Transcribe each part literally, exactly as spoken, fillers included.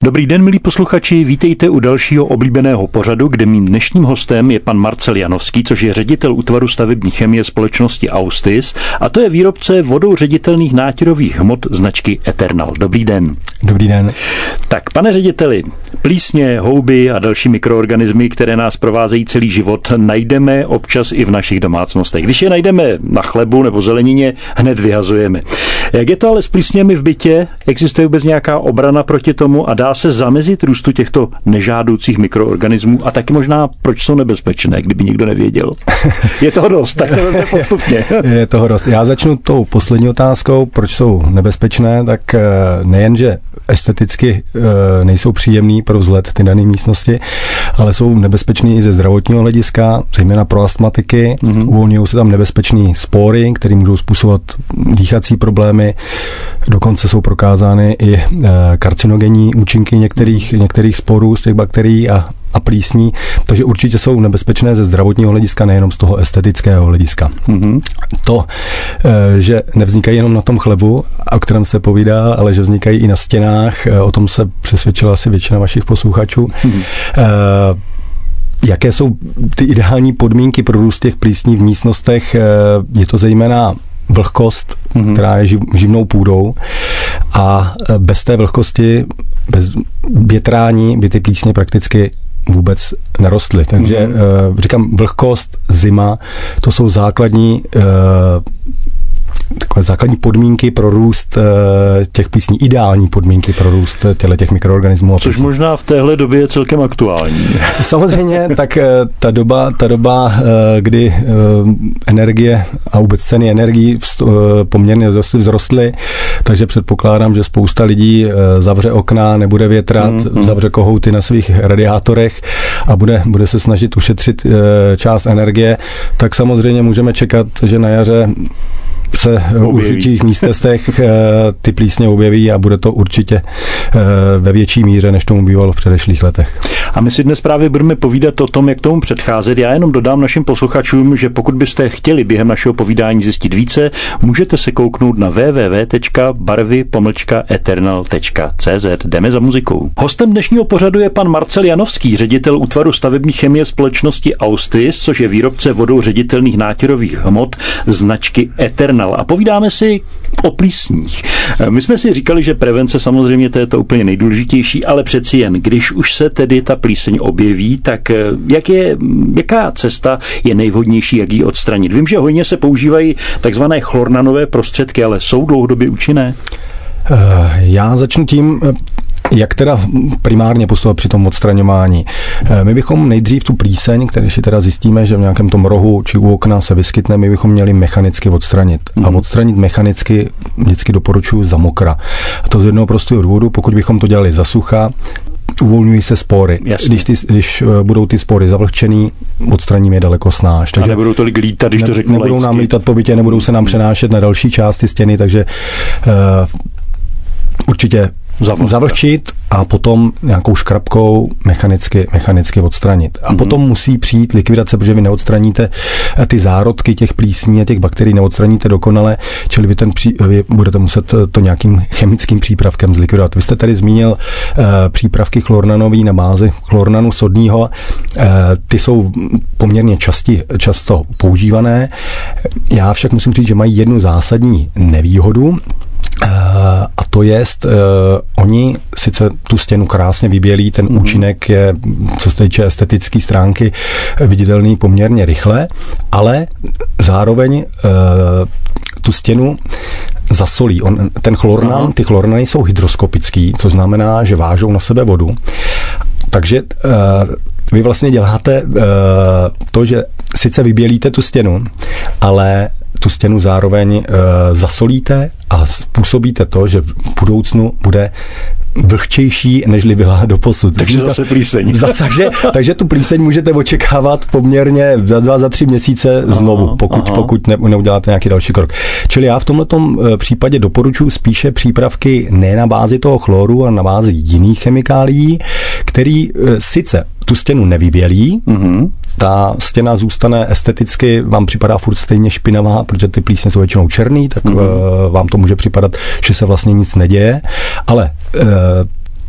Dobrý den, milí posluchači, vítejte u dalšího oblíbeného pořadu, kde mým dnešním hostem je pan Marcel Janovský, což je ředitel útvaru stavební chemie společnosti Austis, a to je výrobce vodou ředitelných nátěrových hmot značky Eternal. Dobrý den. Dobrý den. Tak, pane řediteli, plísně, houby a další mikroorganismy, které nás provázejí celý život, najdeme občas i v našich domácnostech. Když je najdeme na chlebu nebo zelenině, hned vyhazujeme. Jak je to ale s plísněmi v bytě? Existuje vůbec nějaká obrana proti tomu a dá se zamezit růstu těchto nežádoucích mikroorganismů a taky možná, proč jsou nebezpečné, kdyby nikdo nevěděl? Je toho dost, tak to vezme postupně. Je toho dost. Já začnu tou poslední otázkou, proč jsou nebezpečné, tak nejenže esteticky nejsou příjemný pro vzhled ty dané místnosti, ale jsou nebezpečný i ze zdravotního hlediska, zejména pro astmatiky. Mm-hmm. Uvolňují se tam nebezpečný spory, které můžou způsobovat dýchací problémy. Dokonce jsou prokázány i karcinogenní účinky některých, některých sporů z těch bakterií a, a plísní. Takže určitě jsou nebezpečné ze zdravotního hlediska, nejenom z toho estetického hlediska. Mm-hmm. To, že nevznikají jenom na tom chlebu, o kterém jste povídal, ale že vznikají i na stěnách, o tom se přesvědčila asi většina vašich posluchačů. Mm-hmm. Uh, Jaké jsou ty ideální podmínky pro růst těch plísní v místnostech? Je to zejména vlhkost, mm-hmm. která je živ, živnou půdou, a bez té vlhkosti, bez větrání by ty plísně prakticky vůbec nerostly. Takže mm-hmm. říkám, vlhkost, zima, to jsou základní takové základní podmínky pro růst těch plísní, ideální podmínky pro růst těch mikroorganismů. Což možná v téhle době je celkem aktuální. Samozřejmě, tak ta doba, ta doba, kdy energie a vůbec ceny energií poměrně vzrostly, takže předpokládám, že spousta lidí zavře okna, nebude větrat, mm, mm. zavře kohouty na svých radiátorech a bude, bude se snažit ušetřit část energie, tak samozřejmě můžeme čekat, že na jaře se v určitých místech ty plísně objeví a bude to určitě ve větší míře, než tomu bývalo v předešlých letech. A my si dnes právě budeme povídat o tom, jak tomu předcházet. Já jenom dodám našim posluchačům, že pokud byste chtěli během našeho povídání zjistit více, můžete se kouknout na w w w tečka barvy pomlčka eternal tečka c z. Jdeme za muzikou. Hostem dnešního pořadu je pan Marcel Janovský, ředitel útvaru stavební chemie společnosti Austis, což je výrobce vodou ředitelných nátěrových hmot značky Eternal. A povídáme si o plísních. My jsme si říkali, že prevence samozřejmě to je to úplně nejdůležitější, ale přeci jen, když už se tedy ta plíseň objeví, tak jak je, jaká cesta je nejvhodnější, jak ji odstranit? Vím, že hojně se používají takzvané chlornanové prostředky, ale jsou dlouhodobě účinné? Já začnu tím, jak teda primárně postupovat při tom odstraňování. My bychom nejdřív tu plíseň, když si teda zjistíme, že v nějakém tom rohu či u okna se vyskytne, my bychom měli mechanicky odstranit. Mm. A odstranit mechanicky vždycky doporučuji za mokra. A to z jednoho prostého důvodu, pokud bychom to dělali za sucha, uvolňují se spory. Když, ty, když budou ty spory zavlhčený, odstraníme je daleko snáš. Takže a nebudou tolik lítat, když ne, to řeknu Nebudou laicky. nám lítat po bytě, nebudou se nám přenášet na další části stěny, takže uh, určitě zavlhčit a potom nějakou škrabkou mechanicky, mechanicky odstranit. A mm-hmm. potom musí přijít likvidace, protože vy neodstraníte ty zárodky těch plísní a těch bakterií, neodstraníte dokonale, čili vy, ten pří, vy budete muset to nějakým chemickým přípravkem zlikvidovat. Vy jste tady zmínil uh, přípravky chlornanový na bázi chlornanu sodního. Uh, ty jsou poměrně časti, často používané. Já však musím říct, že mají jednu zásadní nevýhodu, Uh, a to jest, uh, oni sice tu stěnu krásně vybělí, ten mm-hmm. účinek je, co se týče estetické stránky, viditelný poměrně rychle, ale zároveň uh, tu stěnu zasolí. On, ten chlornan, Aha. ty chlornany jsou hydroskopický, což znamená, že vážou na sebe vodu. Takže uh, vy vlastně děláte uh, to, že sice vybělíte tu stěnu, ale tu stěnu zároveň uh, zasolíte a způsobíte to, že v budoucnu bude vlhčejší, nežli byla doposud. Takže zase plíseň. takže, takže tu plíseň můžete očekávat poměrně za dva, za tři měsíce znovu, aha, pokud, aha. pokud ne, neuděláte nějaký další krok. Čili já v tomhletom případě doporučuji spíše přípravky ne na bázi toho chloru, a na bázi jiných chemikálií, který sice tu stěnu nevybělí, mm-hmm. ta stěna zůstane esteticky, vám připadá furt stejně špinavá, protože ty plísně jsou většinou černý, tak mm-hmm. vám to může připadat, že se vlastně nic neděje, ale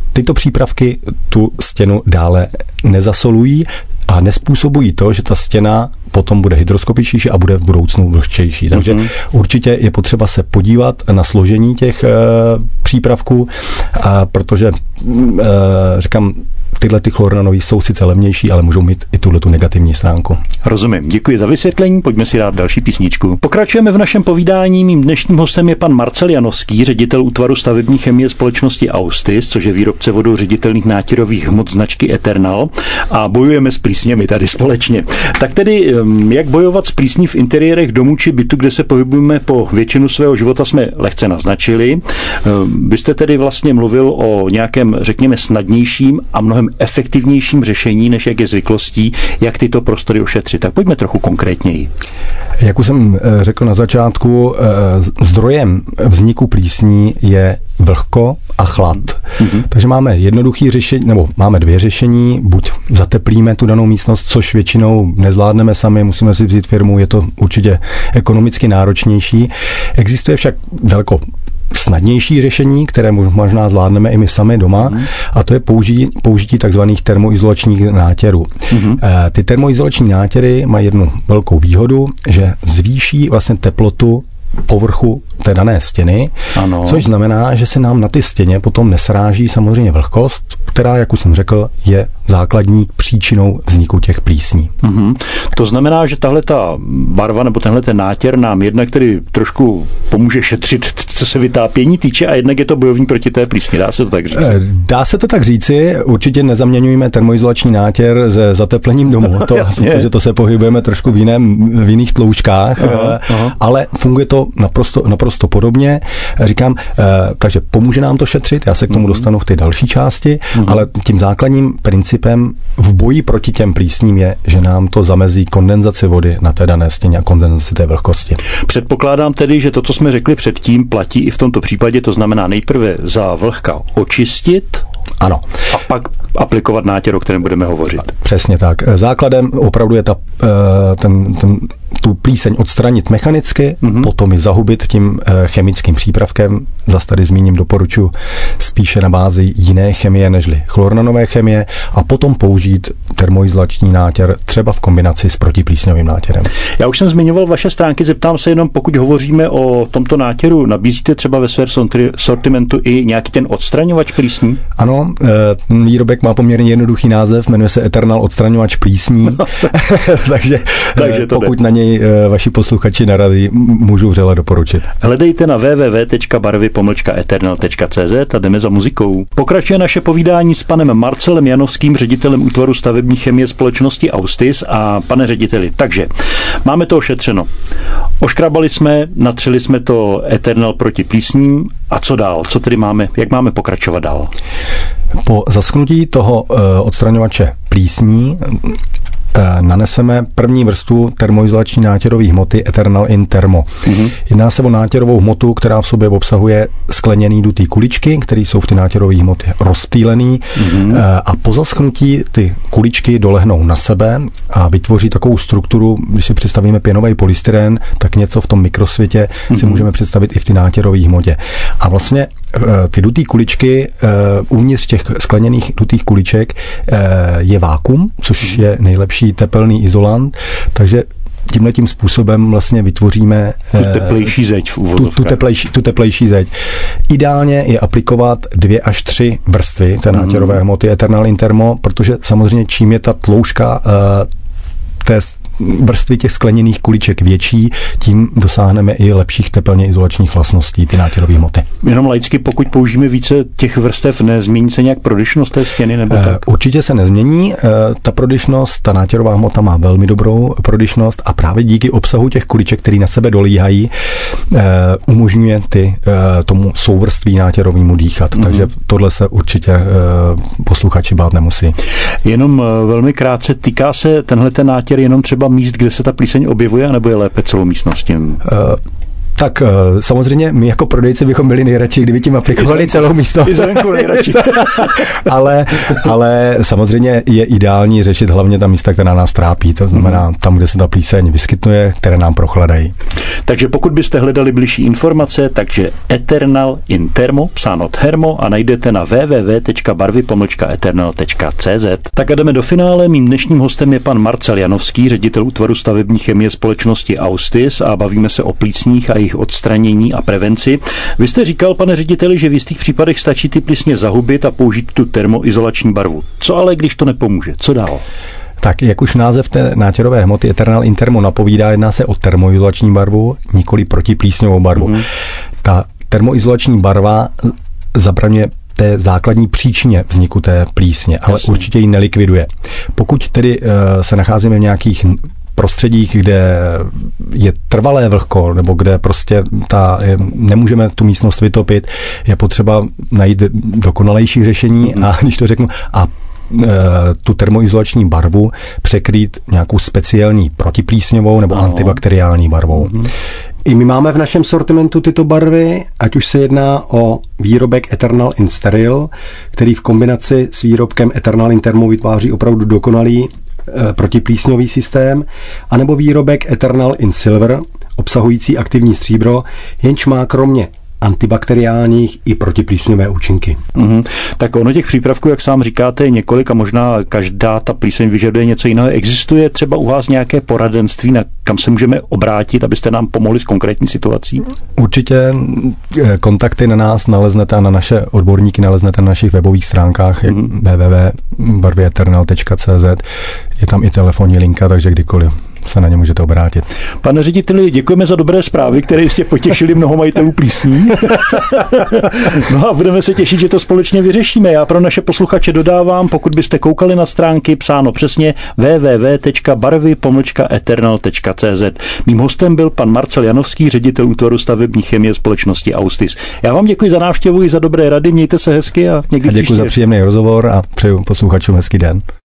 tyto přípravky tu stěnu dále nezasolují a nespůsobují to, že ta stěna potom bude hydroskopičtější a bude v budoucnu vlhčejší. Takže mm-hmm. určitě je potřeba se podívat na složení těch e, přípravků, a protože e, říkám, tyhle ty chlornanový jsou sice levnější, ale můžou mít i tuhletu negativní stránku. Rozumím. Děkuji za vysvětlení. Pojďme si dát další písničku. Pokračujeme v našem povídání. Mým dnešním hostem je pan Marcel Janovský, ředitel útvaru stavební chemie společnosti Austis, což je výrobce vodou ředitelných nátěrových hmot značky Eternal, a bojujeme s plísněmi tady společně. Tak tedy, jak bojovat s plísní v interiérech domů či bytu, kde se pohybujeme po většinu svého života, jsme lehce naznačili. Byste tedy vlastně mluvil o nějakém, řekněme, snadnějším a mnohem efektivnějším řešení, než jak je zvyklostí, jak tyto prostory ošetřit. Tak pojďme trochu konkrétněji. Jak už jsem řekl na začátku, zdrojem vzniku plísní je vlhko a chlad. Mm-hmm. Takže máme jednoduchý řešení, nebo máme dvě řešení, buď zateplíme tu danou místnost, což většinou nezvládneme sami, musíme si vzít firmu, je to určitě ekonomicky náročnější. Existuje však daleko snadnější řešení, které možná zvládneme i my sami doma, mm. a to je použití, použití takzvaných termoizolačních nátěrů. Mm. Ty termoizolační nátěry mají jednu velkou výhodu, že zvýší vlastně teplotu povrchu té dané stěny, ano. Což znamená, že se nám na ty stěně potom nesráží samozřejmě vlhkost, která, jak už jsem řekl, je základní příčinou vzniku těch plísní. Mm-hmm. To znamená, že tahle ta barva nebo tenhle ten nátěr nám jednak tedy trošku pomůže šetřit, co se vytápění týče, a jednak je to bojovní proti té plísni. Dá se to tak říct? Dá se to tak říci. Určitě nezaměňujeme termoizolační nátěr se zateplením domu, to, protože to se pohybujeme trošku v, jiném, v jiných tloušťkách, aha, aha. ale funguje to naprosto, naprosto podobně. Říkám, takže pomůže nám to šetřit, já se k tomu mm-hmm. dostanu v té další části, mm-hmm. ale tím základním principem v boji proti těm plísním je, že nám to zamezí kondenzaci vody na té dané stěně a kondenzaci té vlhkosti. Předpokládám tedy, že to, co jsme řekli předtím, platí i v tomto případě, to znamená nejprve za vlhka očistit, ano. A pak aplikovat nátěr, o kterém budeme hovořit. Přesně tak. Základem opravdu je ta, ten, ten, tu plíseň odstranit mechanicky, mm-hmm. potom ji zahubit tím chemickým přípravkem. Zas tady zmíním, doporučuji spíše na bázi jiné chemie nežli chlornanové chemie, a potom použít termoizolační nátěr třeba v kombinaci s protiplísňovým nátěrem. Já už jsem zmiňoval vaše stránky, zeptám se jenom, pokud hovoříme o tomto nátěru, nabízíte třeba ve svém sortimentu i nějaký ten odstraňovač plísní? Ano, ten výrobek má poměrně jednoduchý název, jmenuje se Eternal odstraňovač plísní, takže, takže to pokud jde. Na něj vaši posluchači narazí, můžu vřele doporučit. Hledejte na w w w tečka barvy pomlčka eternal tečka c z a jdeme za muzikou. Pokračuje naše povídání s panem Marcelem Janovským, ředitelem útvaru stavební chemie společnosti Austis. A pane řediteli, takže máme to ošetřeno. Oškrabali jsme, natřeli jsme to Eternal proti plísním, a co dál? Co tedy máme, jak máme pokračovat dál? Po zaschnutí toho uh, odstraňovače plísní naneseme první vrstvu termoizolační nátěrové hmoty Eternal in Thermo. Mm-hmm. Jedná se o nátěrovou hmotu, která v sobě obsahuje skleněný dutý kuličky, které jsou v ty nátěrové hmoty rozptýlený, mm-hmm. a po zaschnutí ty kuličky dolehnou na sebe a vytvoří takovou strukturu, když si představíme pěnový polystyren, tak něco v tom mikrosvětě mm-hmm. si můžeme představit i v ty nátěrové hmotě. A vlastně ty dutý kuličky, uvnitř těch skleněných dutých kuliček je vákuum, což je nejlepší tepelný izolant, takže tímhletím způsobem vlastně vytvoříme tu teplejší zeď v tu, tu, teplejší, tu teplejší zeď. Ideálně je aplikovat dvě až tři vrstvy té nátěrové mm. hmoty Eternal in Thermo, protože samozřejmě čím je ta tloušťka uh, té vrstvy těch skleněných kuliček větší, tím dosáhneme i lepších tepelně izolačních vlastností ty nátěrové hmoty. Jenom laicky, pokud použijeme více těch vrstev, nezmění se nějak prodyšnost té stěny nebo tak? Uh, určitě se nezmění. Uh, ta prodyšnost, ta nátěrová hmota má velmi dobrou prodyšnost a právě díky obsahu těch kuliček, který na sebe dolíhají, uh, umožňuje ty uh, tomu souvrství nátěrovému dýchat. Mm-hmm. Takže tohle se určitě uh, posluchači bát nemusí. Jenom uh, velmi krátce, týká se tenhle ten nátěr jenom třeba míst, kde se ta plíseň objevuje, nebo je lépe celou místnost tím? Uh, Tak samozřejmě my jako prodejci bychom byli nejradši, kdyby tím aplikovali celou místnost. ale, ale samozřejmě je ideální řešit hlavně ta místa, která nás trápí. To znamená tam, kde se ta plíseň vyskytuje, které nám prochladají. Takže pokud byste hledali bližší informace, takže Eternal in Thermo, psáno Thermo, a najdete na w w w tečka barvy pomlčka eternal tečka c z. Tak a jdeme do finále. Mým dnešním hostem je pan Marcel Janovský, ředitel útvaru stavební chemie společnosti Austis, a bavíme se o plísních a jejich odstranění a prevenci. Vy jste říkal, pane řediteli, že v jistých případech stačí ty plísně zahubit a použít tu termoizolační barvu. Co ale, když to nepomůže? Co dál? Tak jak už název té nátěrové hmoty Eternal in Thermo napovídá, jedná se o termoizolační barvu, nikoli protiplísňovou barvu. Mm. Ta termoizolační barva zabraňuje té základní příčině vzniku té plísně, ale Jasně. určitě ji nelikviduje. Pokud tedy uh, se nacházíme v nějakých prostředích, kde je trvalé vlhko, nebo kde prostě ta, nemůžeme tu místnost vytopit, je potřeba najít dokonalejší řešení mm. a když to řeknu, a tu termoizolační barvu překrýt nějakou speciální protiplísňovou nebo ano. antibakteriální barvou. Mm-hmm. I my máme v našem sortimentu tyto barvy, ať už se jedná o výrobek Eternal in Steril, který v kombinaci s výrobkem Eternal in Thermo vytváří opravdu dokonalý e, protiplísňový systém, anebo výrobek Eternal in Silver, obsahující aktivní stříbro, jenž má kromě antibakteriálních i protiplísňové účinky. Mm-hmm. Tak ono těch přípravků, jak sám říkáte, je několik a možná každá ta plíseň vyžaduje něco jiného. Existuje třeba u vás nějaké poradenství, na kam se můžeme obrátit, abyste nám pomohli s konkrétní situací? Určitě kontakty na nás naleznete a na naše odborníky naleznete na našich webových stránkách mm-hmm. w w w tečka barvy eternal tečka c z. Je tam i telefonní linka, takže kdykoliv se na ně můžete obrátit. Pane řediteli, děkujeme za dobré zprávy, které jste potěšili mnoho majitelů plísní. No a budeme se těšit, že to společně vyřešíme. Já pro naše posluchače dodávám, pokud byste koukali na stránky, psáno přesně w w w tečka barvy pomlčka eternal tečka c z. Mým hostem byl pan Marcel Janovský, ředitel útvaru stavební chemie společnosti Austis. Já vám děkuji za návštěvu i za dobré rady, mějte se hezky a někdy a děkuji příště. za příjemný rozhovor a přeju posluchačům hezký den.